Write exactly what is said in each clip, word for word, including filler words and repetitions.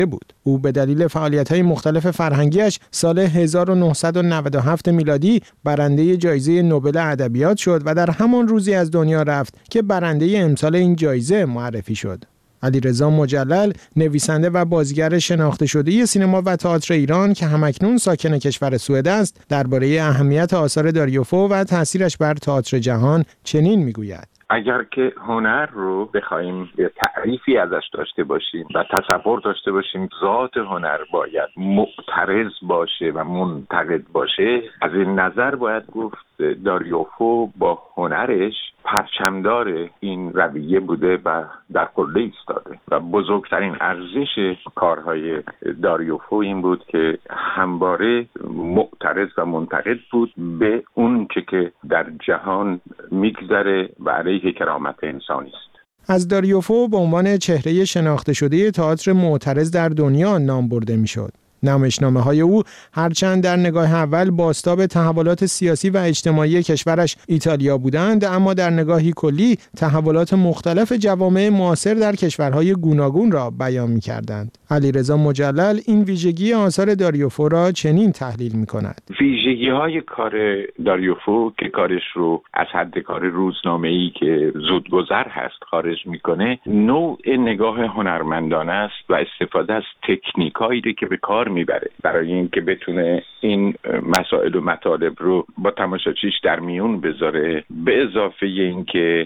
بود. او به دلیل فعالیت‌های مختلف فرهنگیش سال هزار و نهصد و نود و هفت میلادی برنده جایزه نوبل ادبیات شد و در همان روزی از دنیا رفت که برنده امسال این جایزه معرفی شد. علیرضا مجلل، نویسنده و بازیگر شناخته شده سینما و تئاتر ایران که همکنون ساکن کشور سوئد است، درباره اهمیت آثار داریوفو و تأثیرش بر تئاتر جهان چنین میگوید: اگر که هنر رو بخوایم به تعریفی ازش داشته باشیم و تصور داشته باشیم ذات هنر باید معترض باشه و منتقد باشه، از این نظر باید گفت داریوفو با هنرش پرچمدار این رویه بوده و در قله ایستاده و بزرگترین ارزش کارهای داریوفو این بود که همواره معترض و منتقد بود به اون چه که در جهان میگذره و علیه کرامت انسانی است. از داریوفو به عنوان چهره شناخته شده تئاتر معترض در دنیا نام برده میشد. نمایشنامه‌های او هرچند در نگاه اول بازتاب تحولات سیاسی و اجتماعی کشورش ایتالیا بودند، اما در نگاهی کلی تحولات مختلف جوامع معاصر در کشورهای گوناگون را بیان می‌کردند. علیرضا مجلل این ویژگی آثار داریوفو را چنین تحلیل می‌کند: ویژگی‌های کار داریوفو که کارش رو از حد کار روزنامه‌ای که زودگذر هست خارج می‌کنه، نوع نگاه هنرمندانه است و استفاده از تکنیکایی که به کار میبره برای اینکه بتونه این مسائل و مطالب رو با تماشاچیش در میون بذاره. به اضافه اینکه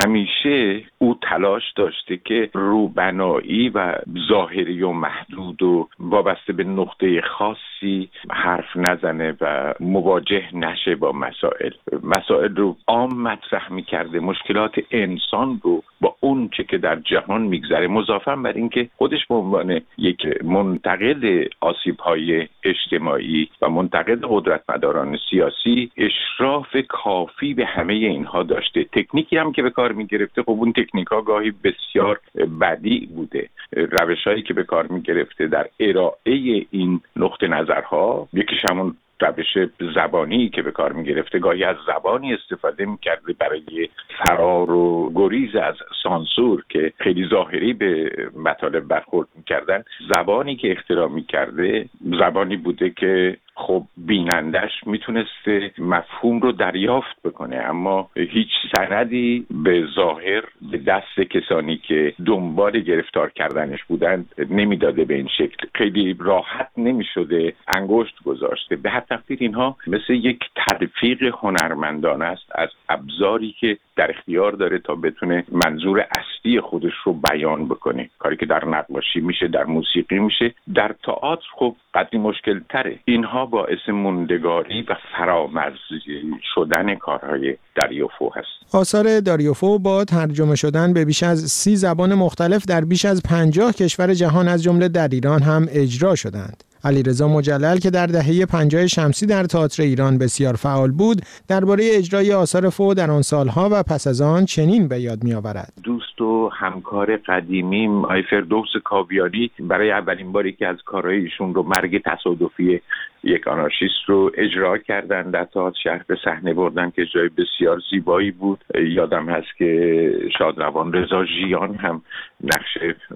همیشه او تلاش داشته که روبنایی و ظاهری و محدود و وابسته به نقطه خاصی حرف نزنه و مواجه نشه با مسائل. مسائل رو عام مطرح میکرده، مشکلات انسان رو با اون چه که در جهان میگذره، مضافاً بر اینکه خودش به عنوان یک منتقد آسیب‌های اجتماعی و منتقد قدرتمداران سیاسی اشراف کافی به همه اینها داشته. تکنیکی هم که به کار می‌گرفته، خب اون تکنیک‌ها گاهی بسیار بدیع بوده. روش‌هایی که به کار می‌گرفته در ارائه این نقطه نظرها، یکیش همون روش زبانی که به کار می‌گرفته، گاهی از زبانی استفاده می‌کرده برای فرار و گریز از سانسور که خیلی ظاهری به مطالب برخورد می‌کردن. زبانی که اختراع می‌کرده زبانی بوده که خب بینندش میتونسته مفهوم رو دریافت بکنه، اما هیچ سندی به ظاهر به دست کسانی که دنبال گرفتار کردنش بودند نمیداده. به این شکل خیلی راحت نمیشده انگشت گذاشته. به هر تقدیر اینها مثل یک تلفیق هنرمندانه است از ابزاری که در اختیار داره تا بتونه منظور اصلی خودش رو بیان بکنه. کاری که در نقاشی میشه، در موسیقی میشه، در تئاتر خب قدری مشکل تره. اینها باعث موندگاری و فرامرزی شدن کارهای داریوفو هست. آثار داریوفو با ترجمه شدن به بیش از سی زبان مختلف در بیش از پنجاه کشور جهان از جمله در ایران هم اجرا شدند. علیرضا مجلل که در دهه پنجاه شمسی در تئاتر ایران بسیار فعال بود، درباره اجرای آثار فو در آن سالها و پس از آن چنین به یاد می‌آورد: دوست و همکار قدیمیم آقای فردوس کاویانی برای اولین باری که از کارهای ایشون رو مرگ تصادفی یک آنارشیست رو اجرا کردن در تئاتر شهر به صحنه بردن که جای بسیار زیبایی بود. یادم هست که شادروان رضا ژیان هم نقش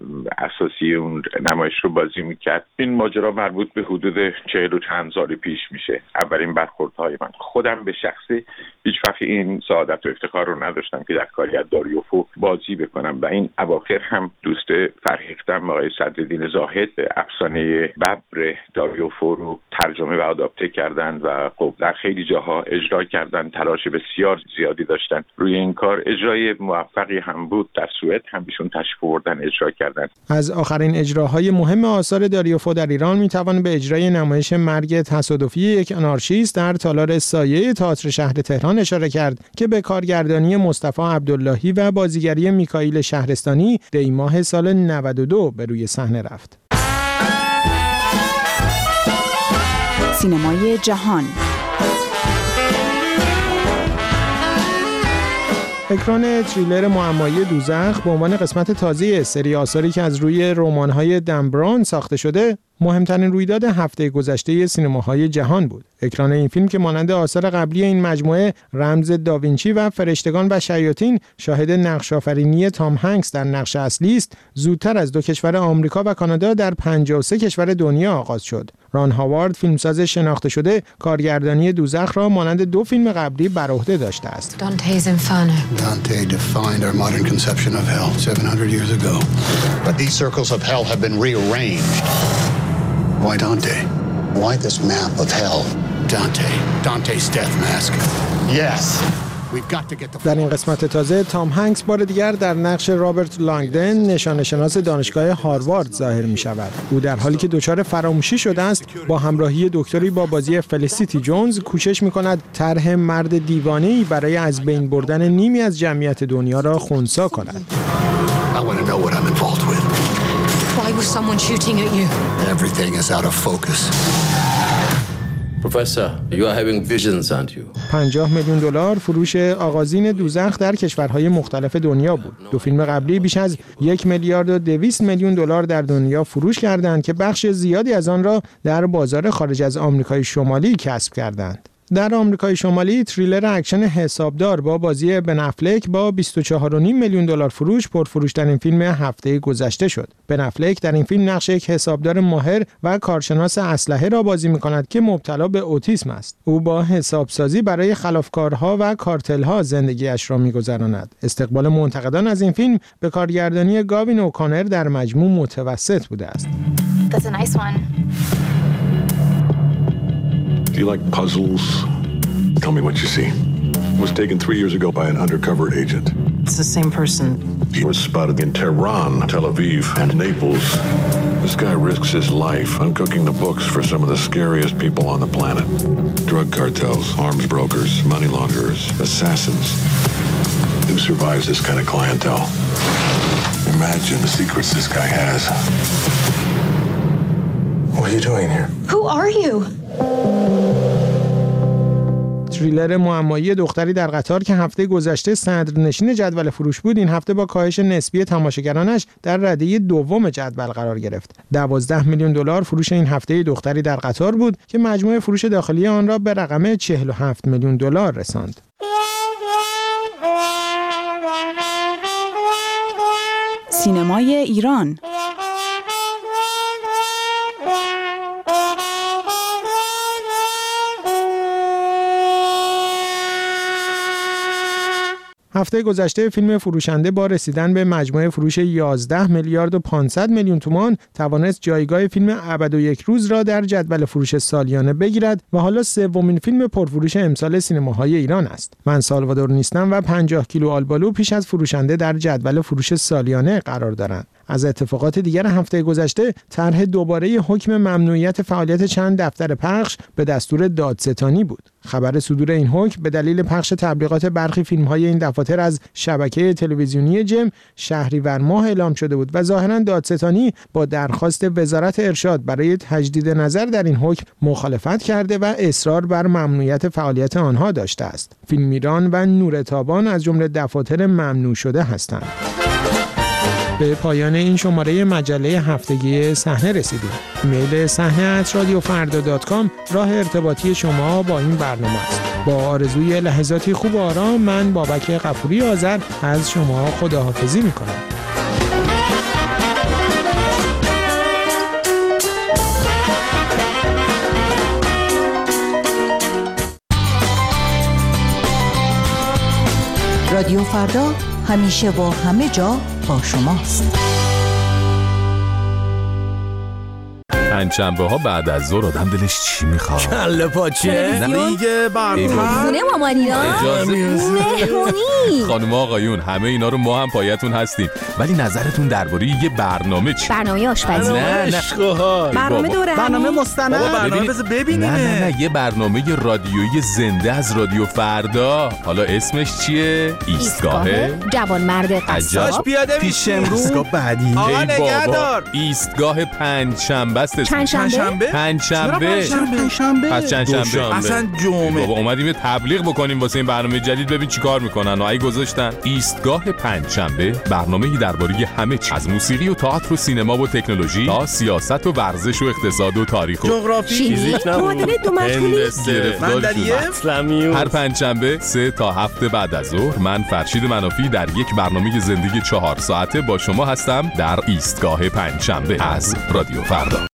اساسی اون نمایش رو بازی میکرد. این ماجرا مربوط به حدود چهل و چند سال پیش میشه. اولین برخوردهای من خودم به شخصه هیچ وقت این سعادت و افتخار رو نداشتم که در کاری از داریوفو بازی بکنم و این اواخر هم دوست فرهیختم آقای صدرالدین زاهد افسانه ببر داریوفو رو ترجمه و آداپته کردن و خب در خیلی جاها اجرا کردن. تلاش بسیار زیادی داشتن روی این کار. اجرای موفقی هم بود. در سوئد هم بیشون تشریف آوردن اجرا کردن. از آخرین اجراهای مهم آثار داریوفو در ایران میتوان به اجرای نمایش مرگ تصادفی یک آنارشیست در تالار سایه تئاتر شهر تهران اشاره کرد که به کارگردانی مصطفی عبداللهی و بازیگری میکائیل شهرستانی دی ماه سال نود و دو به روی صحنه رفت. سینمای جهان. اکران تریلر معمایی دوزخ به عنوان قسمت تازه سری آثاری که از روی رمان‌های دن براون ساخته شده، مهمترین رویداد هفته گذشته سینماهای جهان بود. اکران این فیلم که مانند آثار قبلی این مجموعه رمز داوینچی و فرشتگان و شیاطین شاهد نقش‌آفرینی تام هنگس در نقش اصلی است، زودتر از دو کشور آمریکا و کانادا در پنجاه و سه کشور دنیا آغاز شد. ران هاوارد، فیلمساز شناخته شده، کارگردانی دوزخ را مانند دو فیلم قبلی بر عهده داشته است. Dante's Inferno. Dante defined our modern conception of hell seven hundred years ago. But these circles of hell have been rearranged. Why Dante? Why this map of hell? Dante. Dante's death mask. Yes. در این قسمت تازه تام هنگس بار دیگر در نقش رابرت لانگدن، نشانه شناس دانشگاه هاروارد ظاهر می شود. او در حالی که دچار فراموشی شده است، با همراهی دکتری با بازی فلیسیتی جونز کوشش می کند طرح مرد دیوانه‌ای برای از بین بردن نیمی از جمعیت دنیا را خنثی کند. Why was someone shooting at you? Everything is out of focus. Professor, you are having visions, aren't you? پنجاه میلیون دلار فروش آغازین دوزخ در کشورهای مختلف دنیا بود. دو فیلم قبلی بیش از یک میلیارد و دویست میلیون دلار در دنیا فروش کردند که بخش زیادی از آن را در بازار خارج از آمریکای شمالی کسب کردند. در آمریکای شمالی تریلر اکشن حسابدار با بازی بن افلک با بیست و چهار و نیم میلیون دلار فروش پرفروش‌ترین فیلم هفته گذشته شد. بن افلک در این فیلم نقش یک حسابدار ماهر و کارشناس اسلحه را بازی می‌کند که مبتلا به اوتیسم است. او با حسابسازی برای خلافکارها و کارتل‌ها زندگیش را می‌گذراند. استقبال منتقدان از این فیلم به کارگردانی گاوین اوکانر در مجموع متوسط بوده است. That's a nice one. Do you like puzzles? Tell me what you see. Was taken three years ago by an undercover agent. It's the same person. He was spotted in Tehran, Tel Aviv, and Naples. This guy risks his life uncooking the books for some of the scariest people on the planet. Drug cartels, arms brokers, money launderers, assassins. Who survives this kind of clientele? Imagine the secrets this guy has. What are you doing here? Who are you? تریلر معمایی دختری در قطار که هفته گذشته صدرنشین جدول فروش بود، این هفته با کاهش نسبی تماشاگرانش در رده دوم جدول قرار گرفت. دوازده میلیون دلار فروش این هفته دختری در قطار بود که مجموع فروش داخلی آن را به رقم چهل و هفت میلیون دلار رساند. سینمای ایران. هفته گذشته فیلم فروشنده با رسیدن به مجموع فروش یازده میلیارد و پانصد میلیون تومان توانست جایگاه فیلم ابد و یک روز را در جدول فروش سالیانه بگیرد و حالا سومین فیلم پرفروش امسال سینماهای ایران است. من سالوادور نیستم و پنجاه کیلو آلبالو پیش از فروشنده در جدول فروش سالیانه قرار دارند. از اتفاقات دیگر هفته گذشته، طرح دوباره حکم ممنوعیت فعالیت چند دفتر پخش به دستور دادستانی بود. خبر صدور این حکم به دلیل پخش تبلیغات برخی فیلم‌های این دفاتر از شبکه تلویزیونی جم شهریور ماه اعلام شده بود و ظاهراً دادستانی با درخواست وزارت ارشاد برای تجدید نظر در این حکم مخالفت کرده و اصرار بر ممنوعیت فعالیت آنها داشته است. فیلم ایران و نور تابان از جمله دفاتر ممنوع شده هستند. به پایان این شماره مجله هفتگی صحنه رسیدیم. ایمیل صحنه ات رادیو فردا دات کام راه ارتباطی شما با این برنامه است. با آرزوی لحظاتی خوب و آرام، من بابک غفوری آذر از شما خداحافظی می‌کنم. رادیو فردا همیشه و همه جا با شماست. پنجشنبه ها بعد از ظهر آدم دلش چی میخواد؟ کله پاچه، دیگه برنامه، خونه مامانینا، مهمونی. خانم آقایون همه اینا رو ما هم پایتون هستیم، ولی نظرتون درباره یه برنامه چی؟ برنامه آشپزی، نه نه برنامه دوره، برنامه مستند، برنامه بذار ببینیم. نه نه نه یه برنامه رادیویی زنده از رادیو فردا. حالا اسمش چیه؟ ایستگاه جوانمرد قصاب پیاده پیش امروز. ایستگاه بعدی. آقا نگهدار. ایستگاه پنجشنبه است اسمش؟ چند شنبه؟ پنج شنبه. شنبه. پس چند شنبه. اصلا جمعه. بابا اومدیم یه تبلیغ بکنیم واسه این برنامه جدید، ببین چیکار میکنن. و ای گذاشتن ایستگاه پنج شنبه، برنامه‌ای درباره همه چیز، از موسیقی و تئاتر و سینما و تکنولوژی تا سیاست و ورزش و اقتصاد و تاریخ و جغرافی، فیزیک، معادله دو مجهولی، مندلیه. هر پنج شنبه سه تا هفت بعد از ظهر من فرشید منافی در یک برنامه زندگی چهار ساعته با شما هستم در ایستگاه پنج شنبه از رادیو فردا.